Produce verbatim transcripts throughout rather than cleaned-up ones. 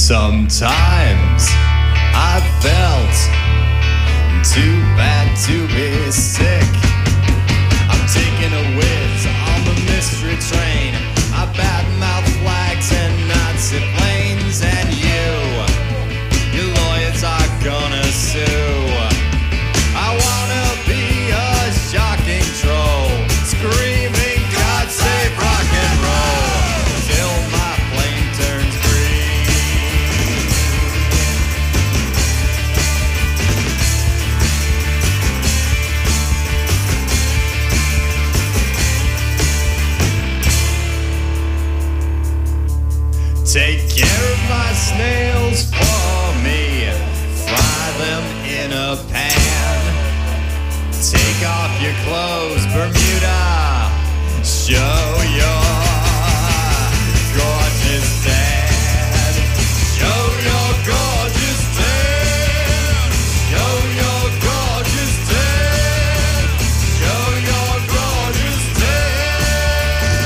Sometimes I felt too bad to be sick. I'm taking a whiz on the mystery train. I badmouth flags and Nazi planes, and you, your lawyers are gonna sue. I wanna be a shocking troll, screaming God save rock and roll, till my flame turns green. Take care of my snails for me, fry them in a pan. Take off your clothes, Bermuda, show your gorgeous dad. Show your gorgeous dad. Show your gorgeous dad. Show your gorgeous dad.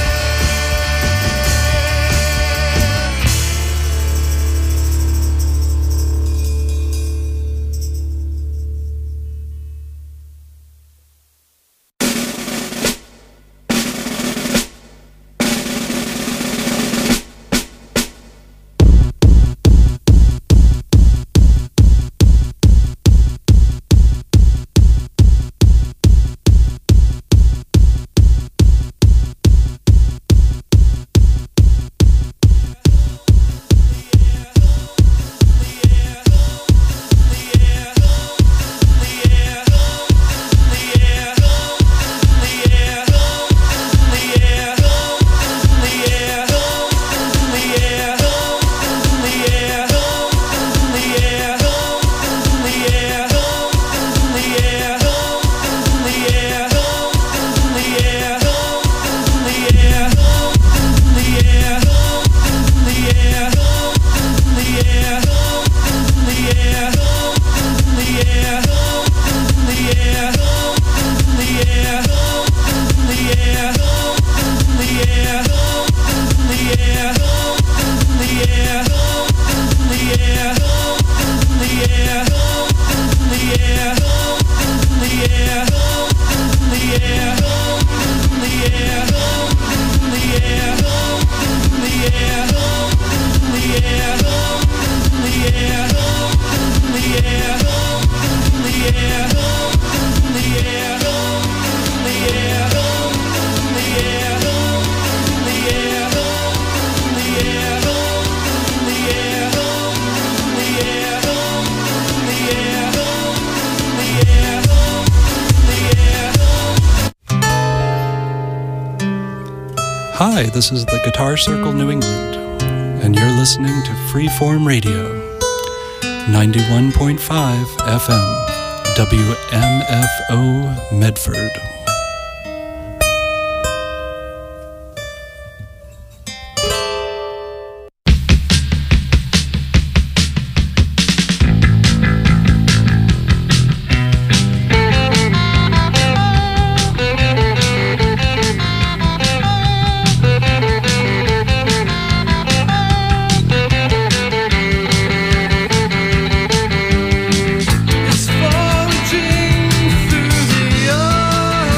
Hi, this is the Guitar Circle New England, and you're listening to Freeform Radio, ninety-one point five F M, W M F O Medford. It's forging through the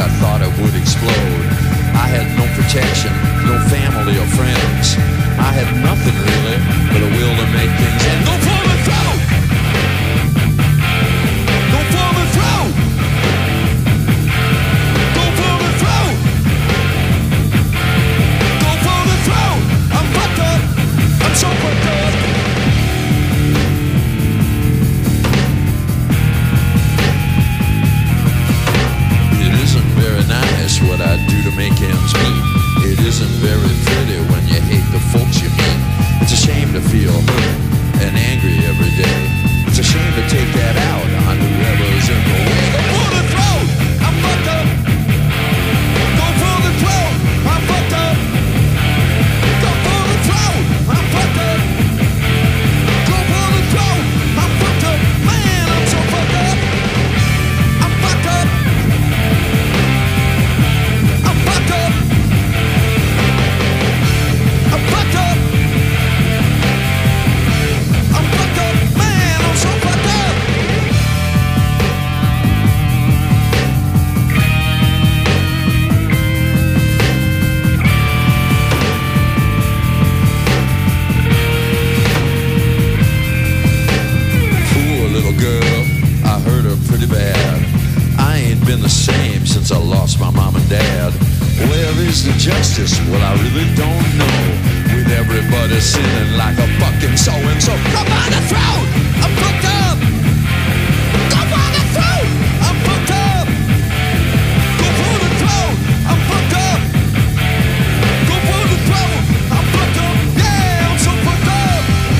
I thought it would explode. I had no protection, no family or friends. I had nothing really but a will to make things end. Go for the throat! Go for the throat! Go for the throat! Go for the throat! I'm fucked up! I'm so fucked up! It isn't very nice what I do to make ends meet. It isn't very pretty when you hate the folks you meet. It's a shame to feel hurt and angry every day. It's a shame to take that out on whoever's in the way. Go for the throat! I'm fucked up! Go for the throat! I'm fucked up! Go for the throat! I'm fucked up! Go for the throat! I'm fucked up! Man, I'm so fucked up! I'm fucked up! I'm fucked up! I'm fucked up! I'm fucked up! Man, I'm so fucked up! Poor little girl, I hurt her pretty bad. I ain't been the same since I lost my mom and dad. Where is the justice? Well, I really don't know. With everybody sinning like a fucking so-and-so. Go for the throat! I'm fucked up! Go for the throat! I'm fucked up! Go for the throat! I'm fucked up! Go for the throat! I'm fucked up! Yeah, I'm so fucked up!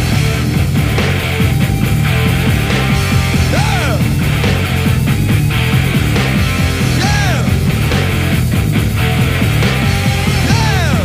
Yeah! Yeah! Yeah!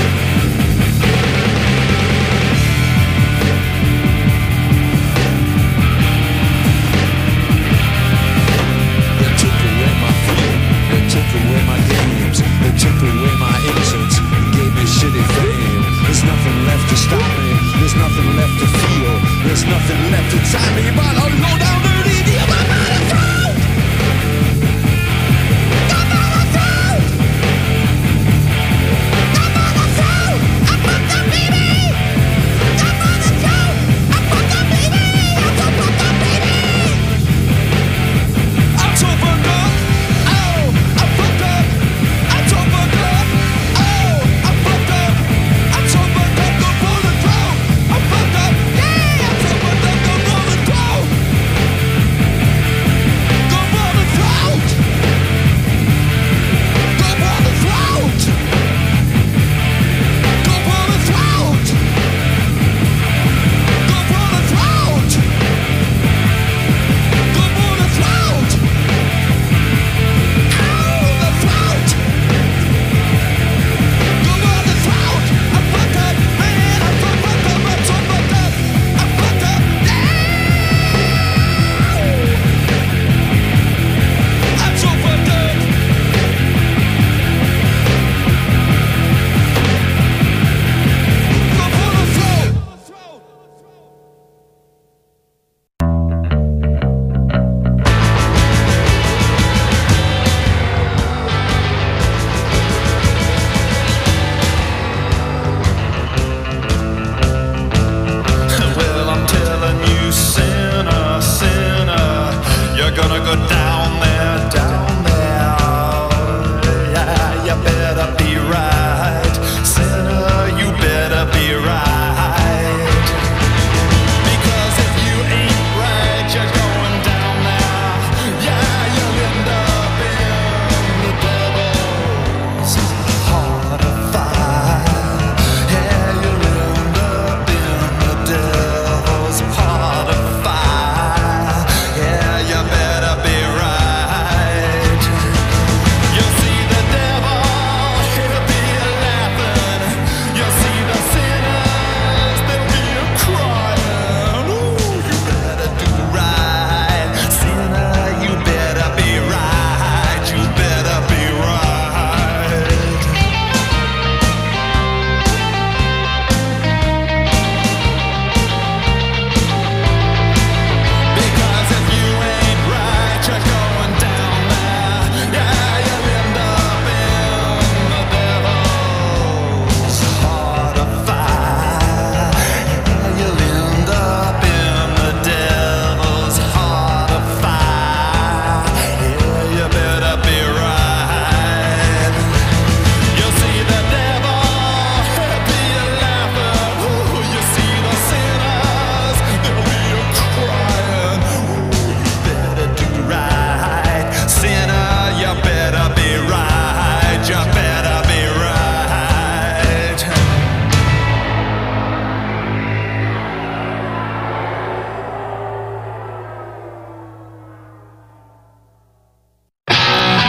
They took away my freedom, they took away my games, they took away my innocence, and gave me shitty fame. There's nothing left to stop me, there's nothing left to feel, there's nothing left to tie me but a low down dirty deal. I'm out of throat! I'm out of throat! I'm out of throat! I'm fucked up, baby! I'm out of throat! I'm fucked up, baby! I'm so fucked up, baby! I'm so fucked up! Oh, I'm fucked up! I'm so fucked up! Oh, I'm fucked up! I'm so fucked up! Go for the throat! I'm fucked up! Yeah, I'm so fucked up! Go for the throat!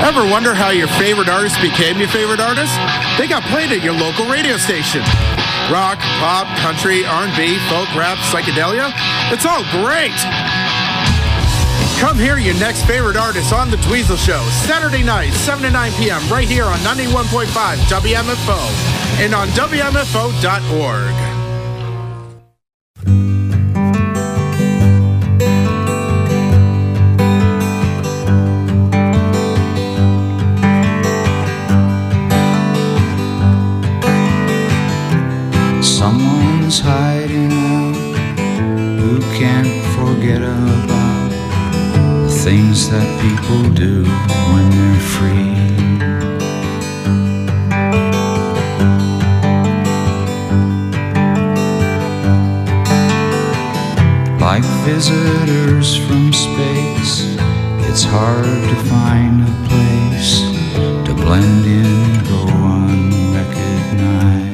Ever wonder how your favorite artist became your favorite artist? They got played at your local radio station. Rock, pop, country, R and B, folk, rap, psychedelia. It's all great. Come hear your next favorite artist on The Dweezil Show, Saturday night, seven to nine p.m. right here on ninety-one point five W M F O and on W M F O dot org. Someone's hiding out who can't forget about the things that people do when they're free. Like visitors from space, it's hard to find a place to blend in and go unrecognized.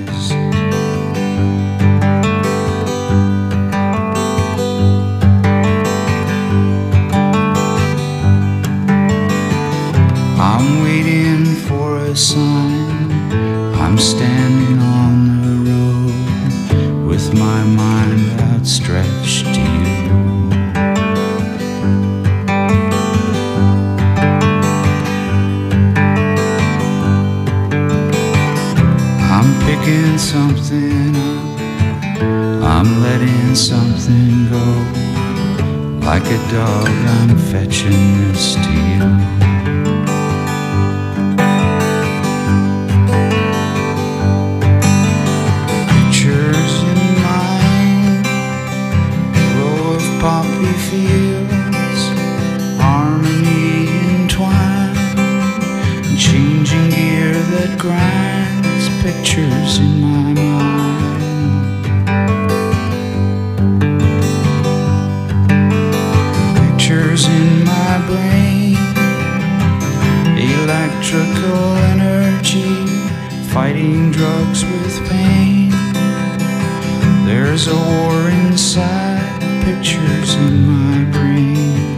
I'm waiting for a sign. I'm standing on the road with my mind outstretched to you. I'm picking something up, I'm letting something go. Like a dog, I'm fetching this to you. Poppy fields, harmony entwined, changing gear that grinds pictures in my mind. Pictures in my brain, electrical energy, fighting drugs with pain. There's a war inside. Pictures in my brain.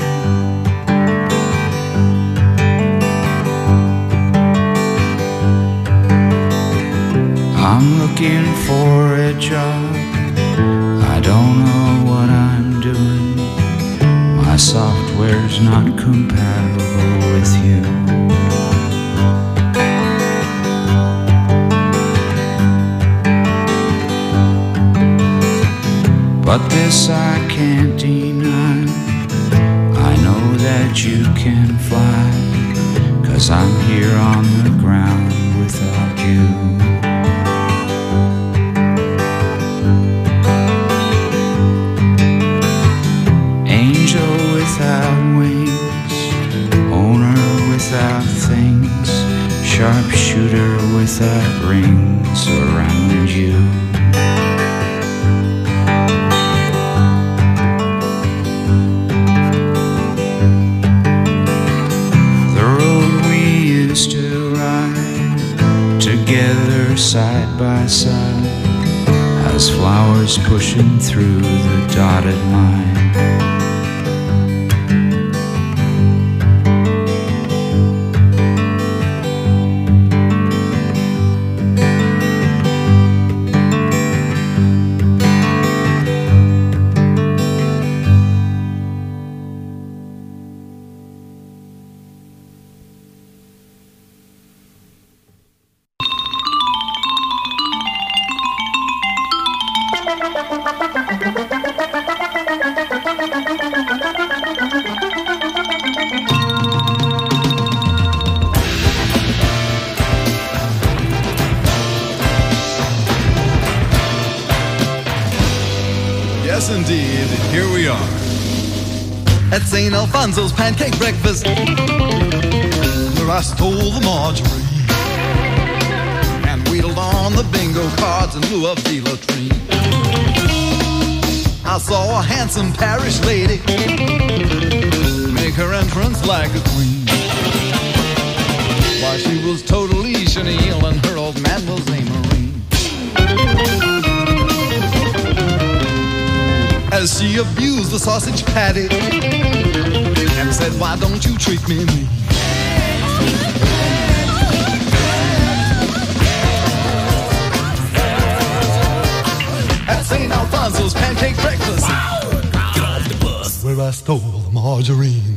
I'm looking for a job. I don't know what I'm doing. My software's not compatible with you. But this I can't deny. I know that you can fly, 'cause I'm here on the ground without you. Angel without wings, owner without things, sharpshooter without rings around you. Together side by side, as flowers pushing through the dotted line. Yes, indeed, here we are at Saint Alfonso's pancake breakfast, where I stole the margarine and wheedled on the bingo cards in lieu of the latrine. I saw a handsome parish lady make her entrance like a queen, while she was totally chenille and her old man was a Marine. As she abused the sausage patty and said, "Why don't you treat me mean?" at Saint Alfonso's pancake breakfast. Get off the bus. Where I stole the margarine.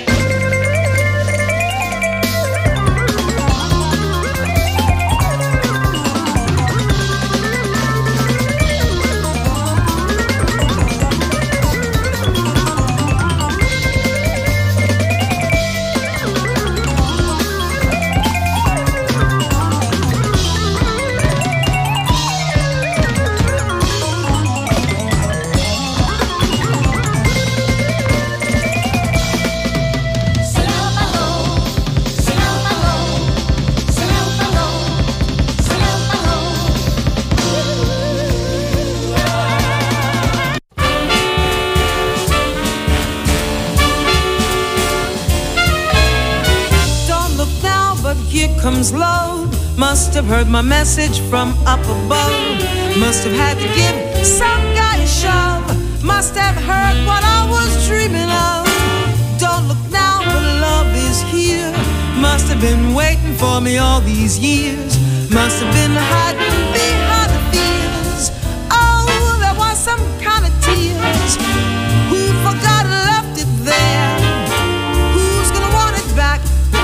Comes low, must have heard my message from up above. Must have had to give some guy a shove. Must have heard what I was dreaming of. Don't look now, but love is here. Must have been waiting for me all these years. Must have been hiding behind the fears. Oh, there was some kind of tears. Who forgot and left it there? Who's gonna want it back?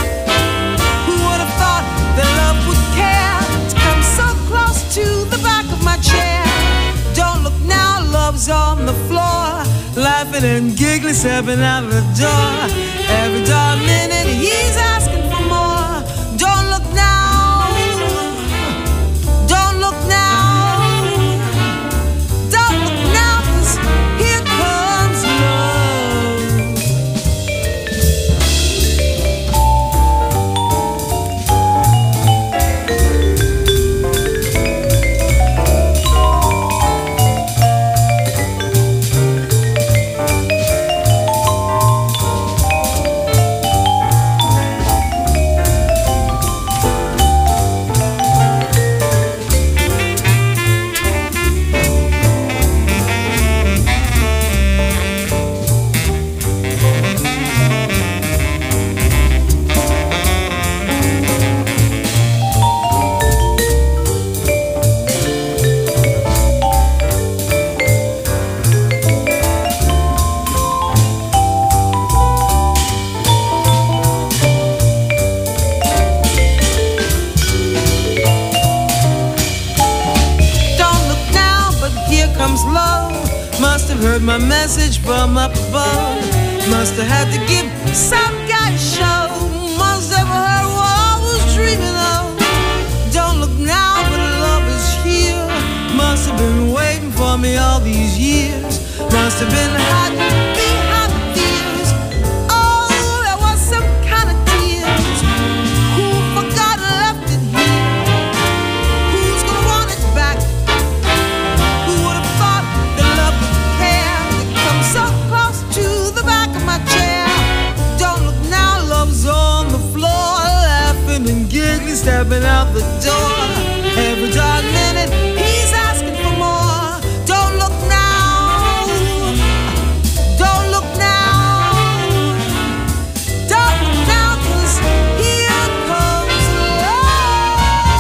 That love would care to come so close to the back of my chair. Don't look now, love's on the floor, laughing and giggling, stepping out the door. Every dark minute he's asking for more. Don't look now, don't look now, don't look now, 'cause here comes love. Heard my message from up above. Must have had to give some guy a show. Must have heard what I was dreaming of. Don't look now, but love is here. Must have been waiting for me all these years. Must have been hiding behind the tears. Oh, there was some kind of tears. Who forgot and left it here? Who's gonna want it back? Who would have thought that love would so close to the back of my chair? Don't look now, love's on the floor, laughing and giggling, stepping out the door. Every dark minute he's asking for more. Don't look now, don't look now, don't look now, 'cause here comes love.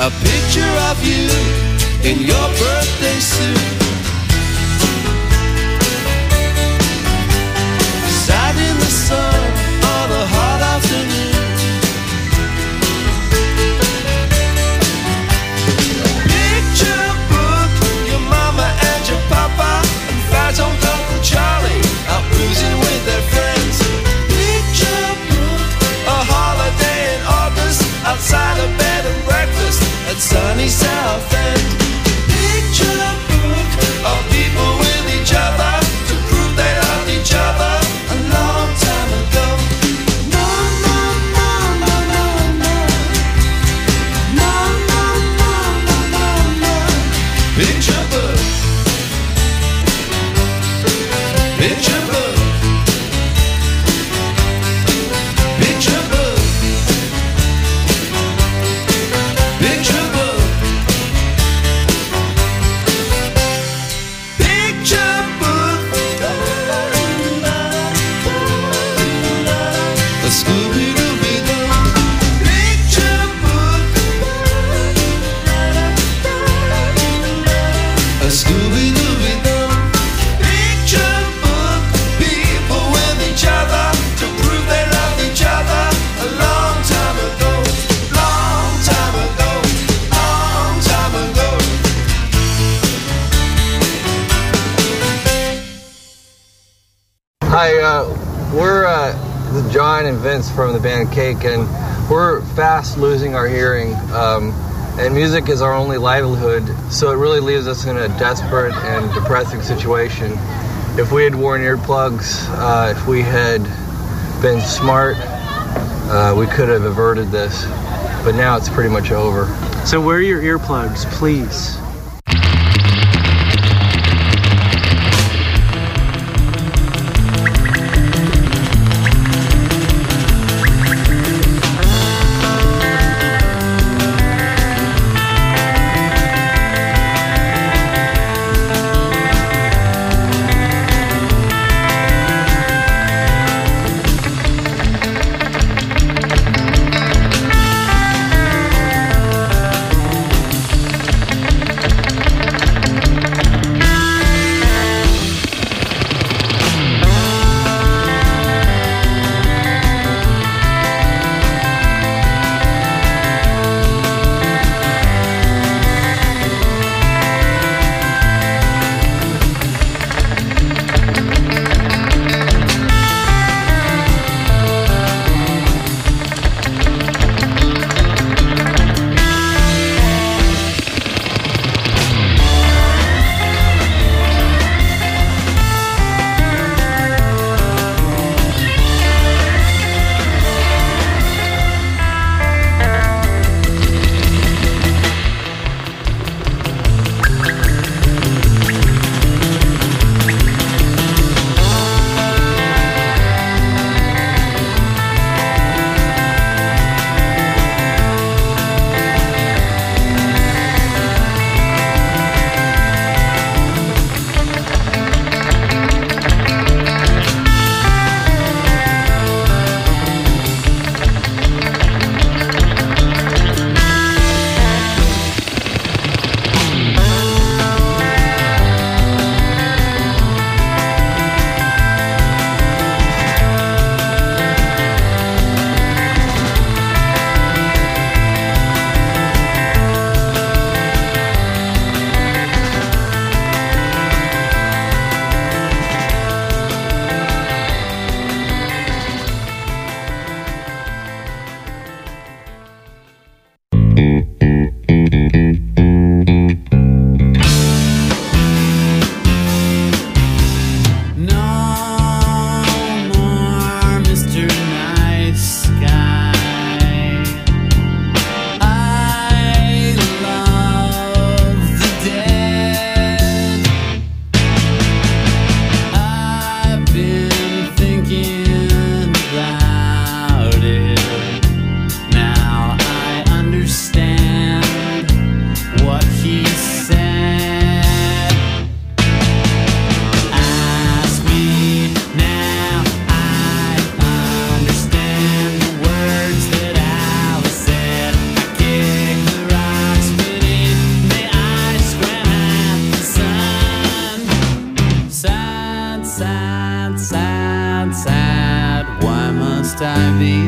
a picture of you in your birthday suit. Sat in the sun on a hot afternoon. Picture book, your mama and your papa, and fat old Uncle Charlie out boozing with their friends. Picture book, a holiday in August, outside a bed and breakfast at sunny Southend. Picture book of people with each other to prove they loved each other a long time ago. No, no, no, no, no, no. No, no, no, no, no, no. Picture book. Picture book. Picture book. Picture book. Picture book. A Scooby-Dooby-Doo. Picture book. A Scooby-Dooby-Doo. Picture book. People with each other to prove they loved each other a long time ago. Long time ago. Long time ago. Hi, uh, we're uh, this is John and Vince from the band Cake, and we're fast losing our hearing, um, and music is our only livelihood, so it really leaves us in a desperate and depressing situation. If we had worn earplugs, uh, if we had been smart, uh, we could have averted this, but now it's pretty much over. So wear your earplugs, please.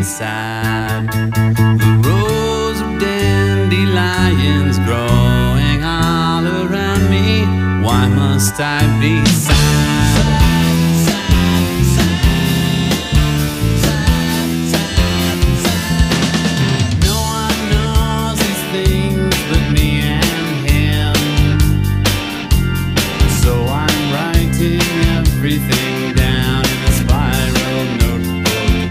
sad. The rows of dandelions growing all around me. Why must I be sad? Everything down in a spiral notebook,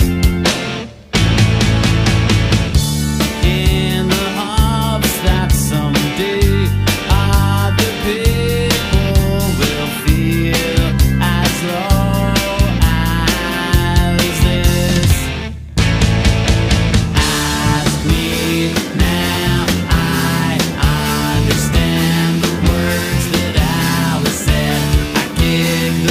in the hopes that someday other people will feel as low as this. Ask me now, I understand the words that Alice said. I kick the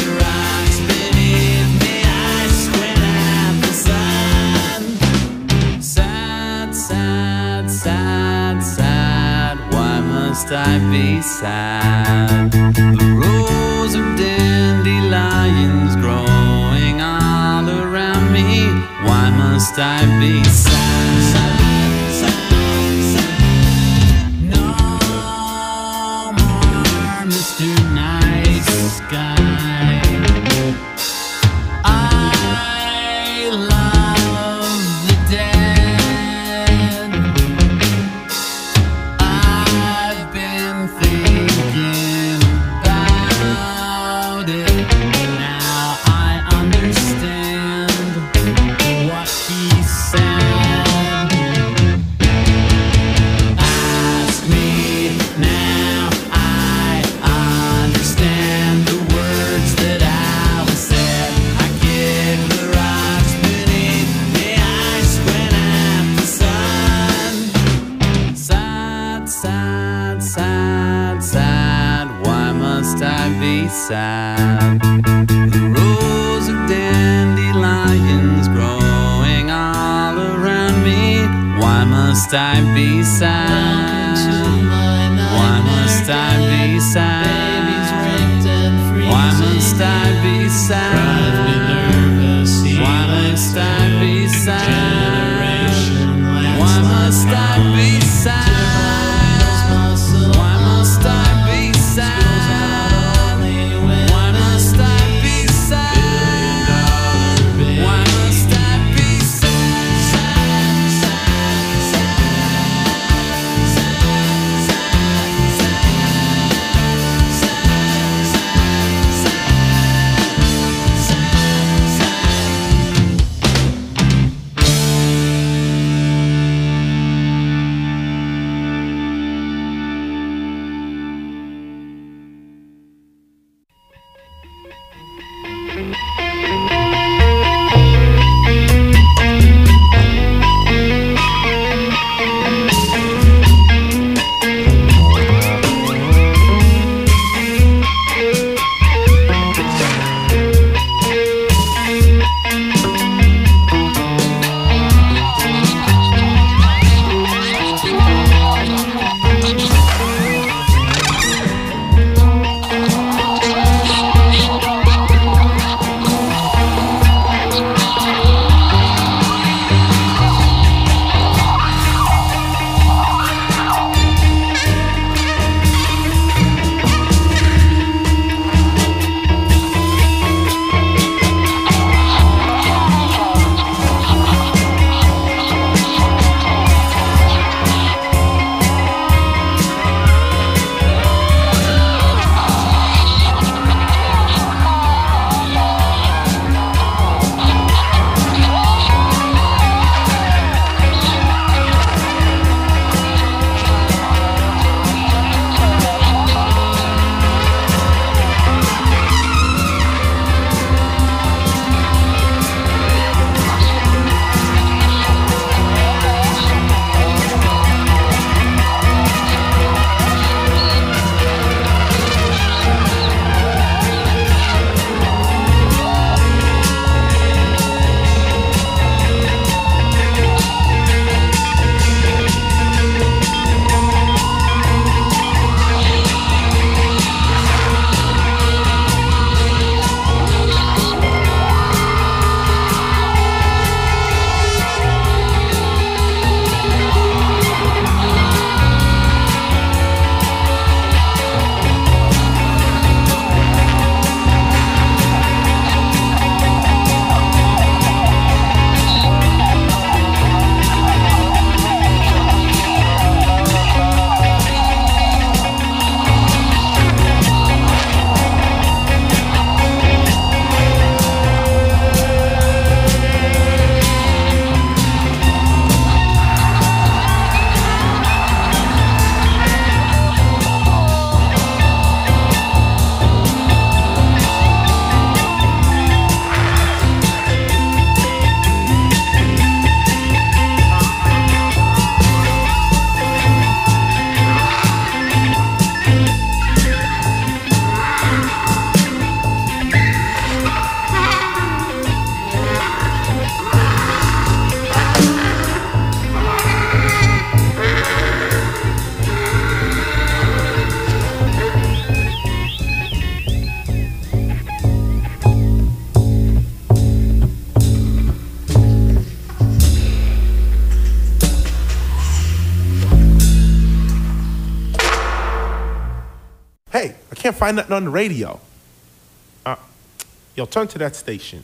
must I be sad? The rows of dandelions growing all around me. Why must I be sad? No more Mister Nice Guy. I love the dead. Thinking about it now, I understand what he said. Ask me now, I understand the words that Alice said. I kick the rocks beneath the ice when I'm the sun. Sad, sad, sad, sad, why must I be sad? The rows of dandelions growing all around me. Why must I be sad? Why must I be sad? Why must I be sad? Why must I be sad? Why must I be sad? can't find nothing on the radio. Uh, yo, turn to that station.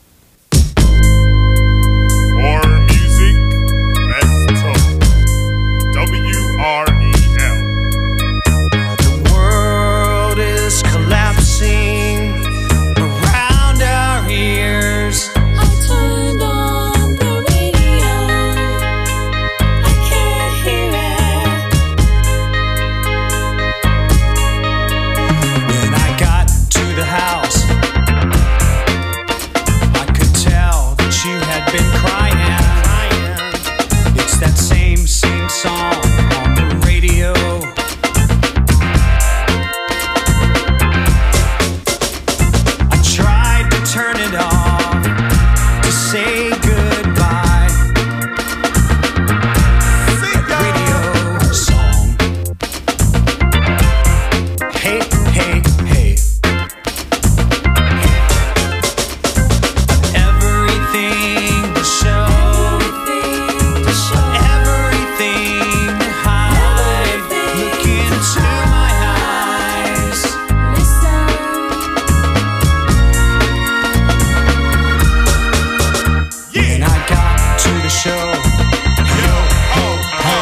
More music, less talk. W R E L. The world is collapsing around our ears. I turned on the radio. I can't hear it. When I got to the house, I could tell that you had been crying. It's that same, same song on the radio. I tried to turn it off to say goodbye. Radio song. Hey, hey, hey. Everything to show, everything to hide. Look into my eyes. When I got to the show, yo, ho, ho.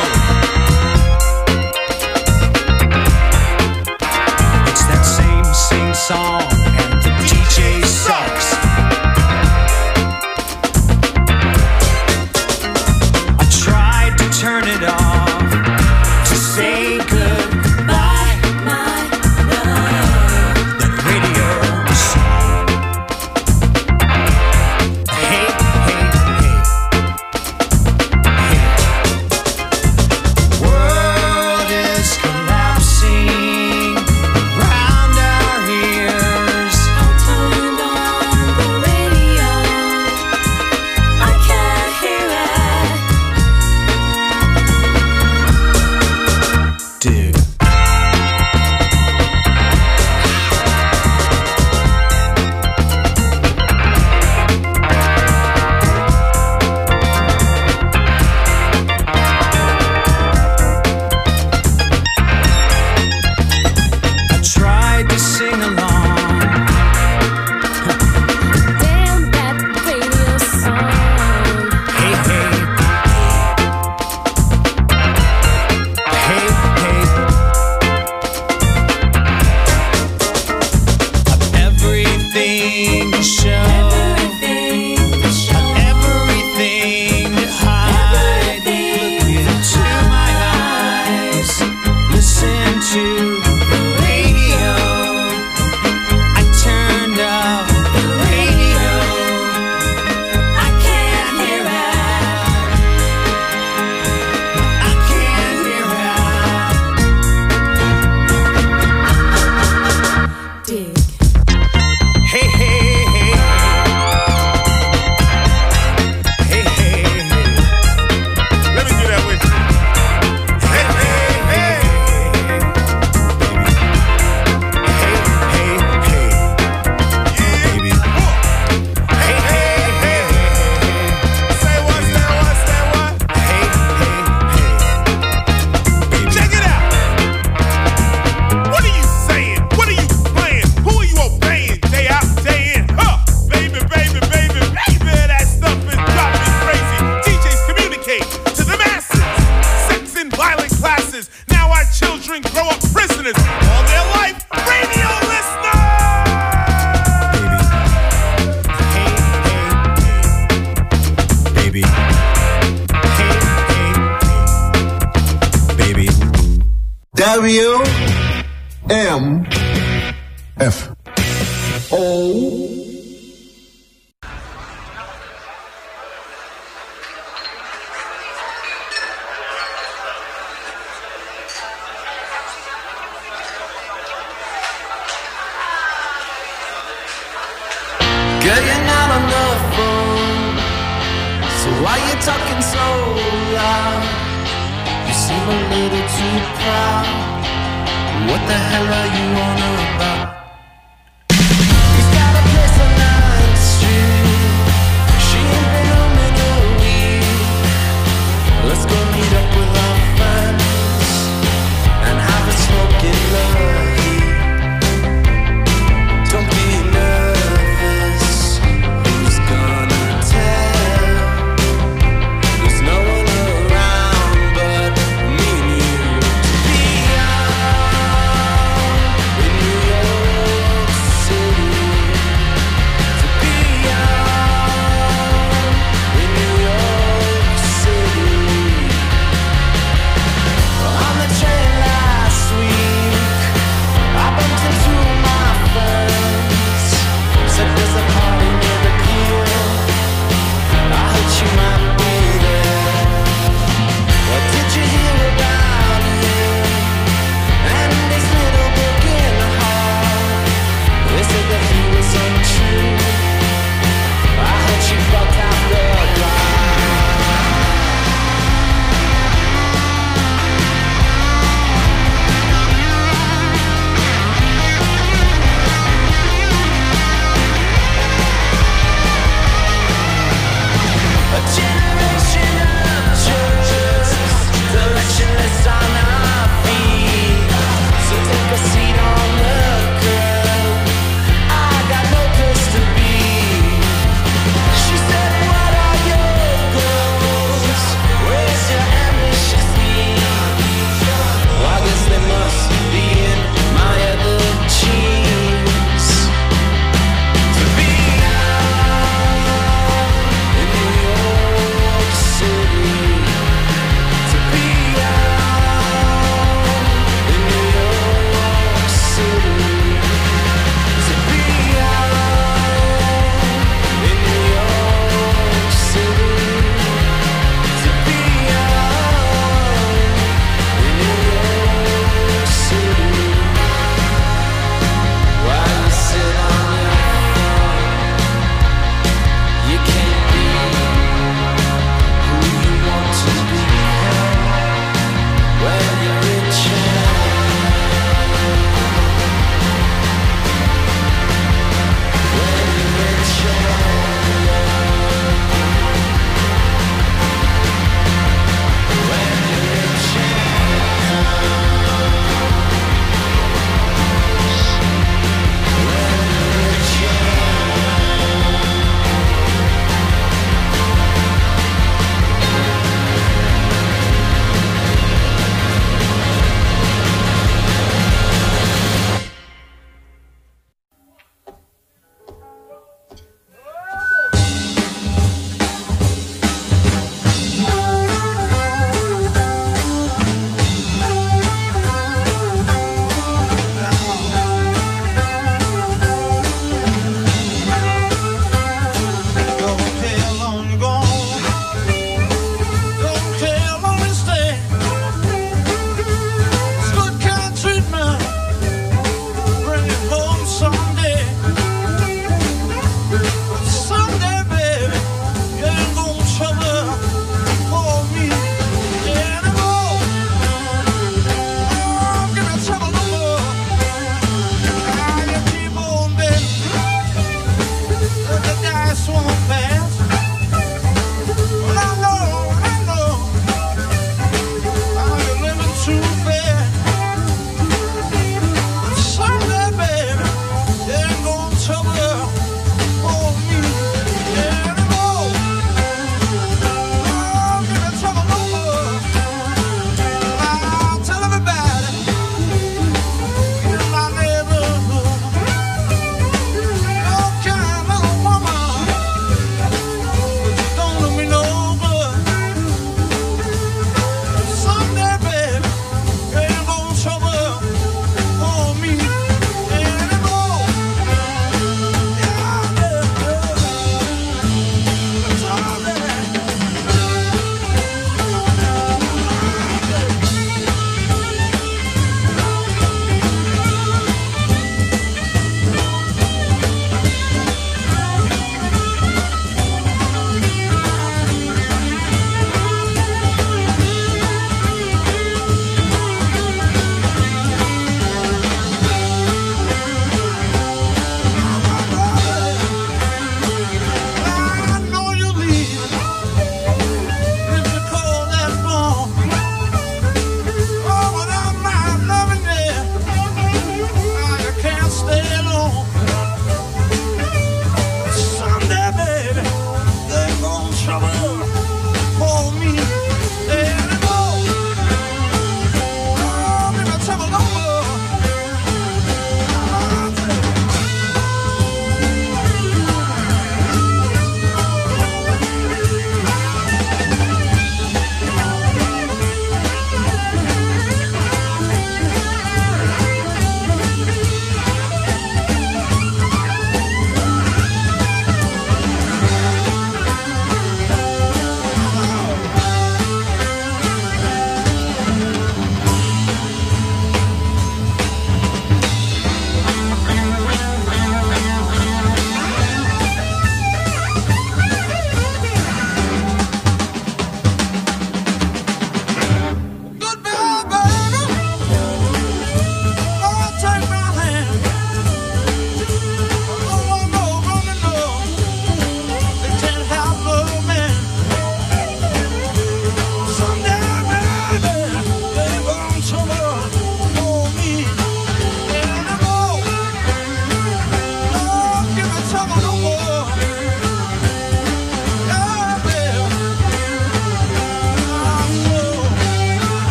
It's that same, same song, and the D J sucks. I tried to turn it off to say goodbye. That radio song. Hey, hey, hey. World is collapsing around our ears. I turned on the radio. I can't hear it. Dude. I tried to sing along. Damn that radio song. Hey, hey. Hey, hey. Everything to show, everything to hide. Look into my eyes, listen to the radio. I turned off the radio. I can't hear I can't hear it. Dig. Hey, hey, hey. Hey, hey, hey. Let me do that with you. Hey, hey, hey. Hey, hey, hey. Baby. Hey, hey, hey. Say what, say what, say what? Hey, hey, hey. Baby. Check it out. What are you saying? What are you playing? Who are you obeying? Day out, day in. Huh? Baby, baby, baby, baby. That stuff is driving me crazy. D Js communicate to the masses. Sex and violent classes. Now our children grow up prisoners. All their life, radio listeners. Hey, hey, hey. Baby. Hey, hey, hey. Baby. W M F O. Girl, you're not on the phone, so why you talking so loud? You seem a little too proud. What the hell are you on about? He's got a place on ninth Street. She ain't been home in a week. Let's go meet up with our friends and have a smoke in the heat.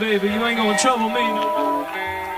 baby. You ain't gonna trouble me no more.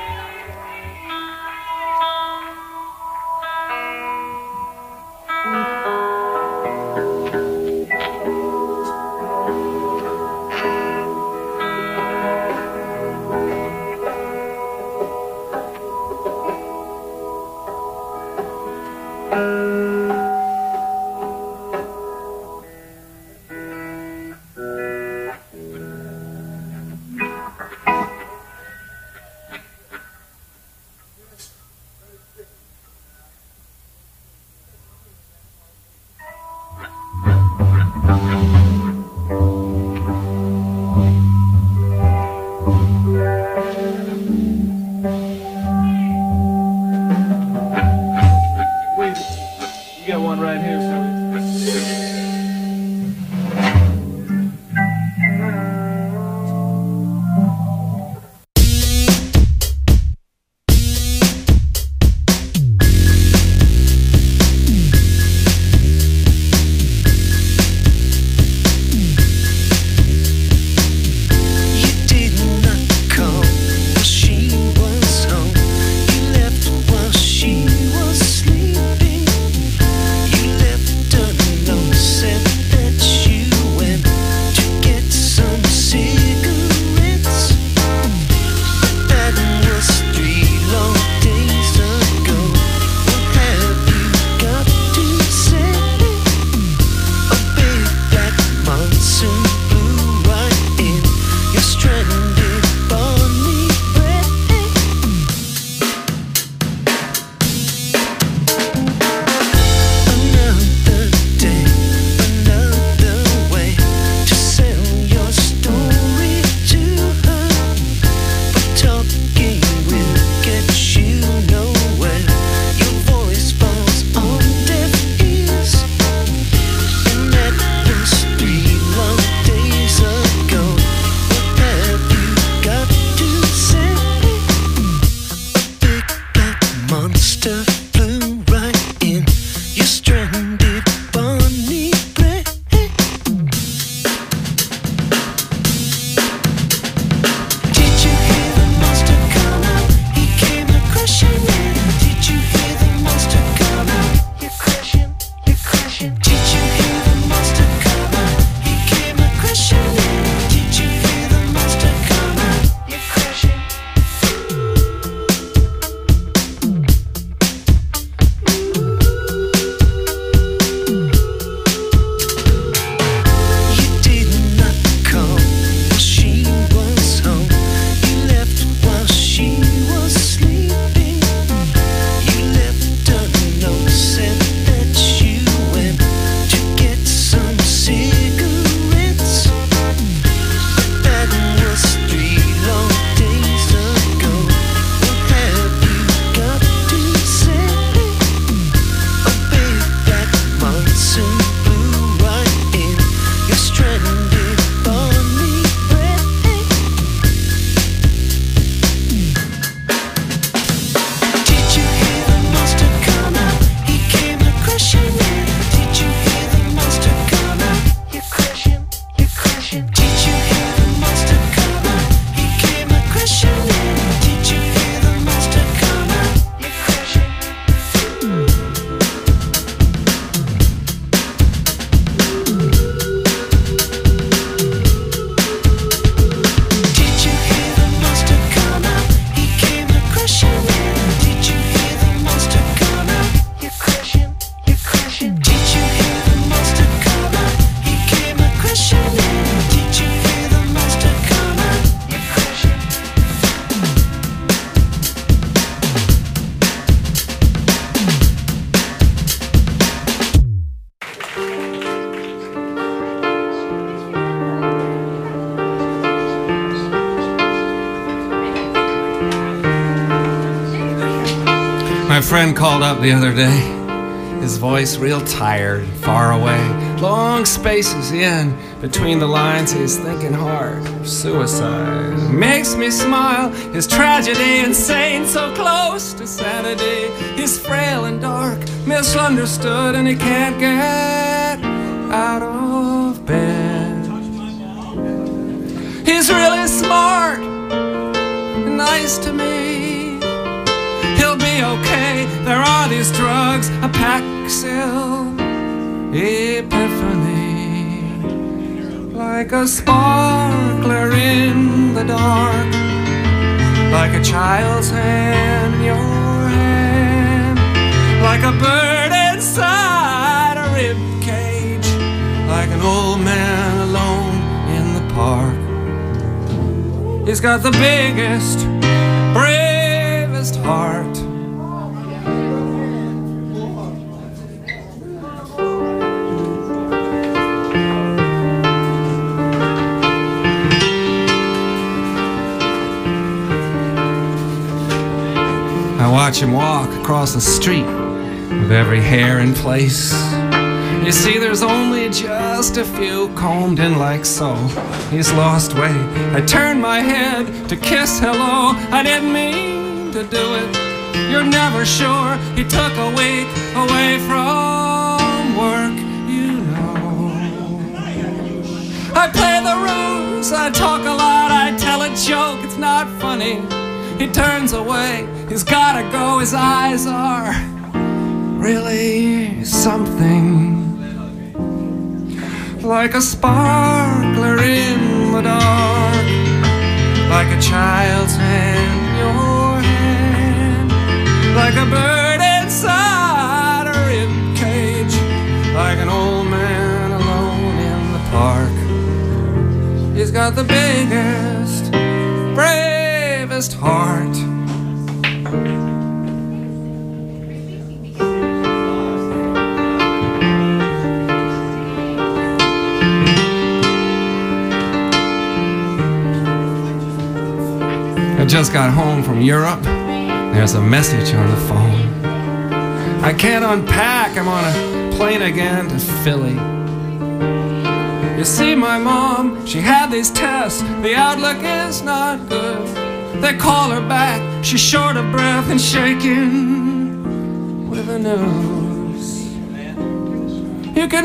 My friend called up the other day, his voice real tired, far away, long spaces in between the lines. He's thinking hard of suicide. Makes me smile, his tragedy insane, so close to sanity. He's frail and dark, misunderstood, and he can't get out of bed. He's really smart, nice to me. He'll be okay. There are these drugs, a Paxil, Epiphany, like a sparkler in the dark, like a child's hand in your hand, like a bird inside a rib cage, like an old man alone in the park. He's got the biggest, bravest heart. I watch him walk across the street with every hair in place. You see, there's only just a few combed in like so. He's lost weight. I turned my head to kiss hello. I didn't mean to do it. You're never sure. He took a week away from work, you know. I play the ruse. I talk a lot. I tell a joke. It's not funny. He turns away. He's gotta go. His eyes are really something, like a sparkler in the dark, like a child's hand in your hand, like a bird inside a rib cage, like an old man alone in the park. He's got the biggest, bravest heart. I just got home from Europe. There's a message on the phone. I can't unpack. I'm on a plane again to Philly. You see, my mom, she had these tests. The outlook is not good. They call her back. She's short of breath and shaking with the news. You can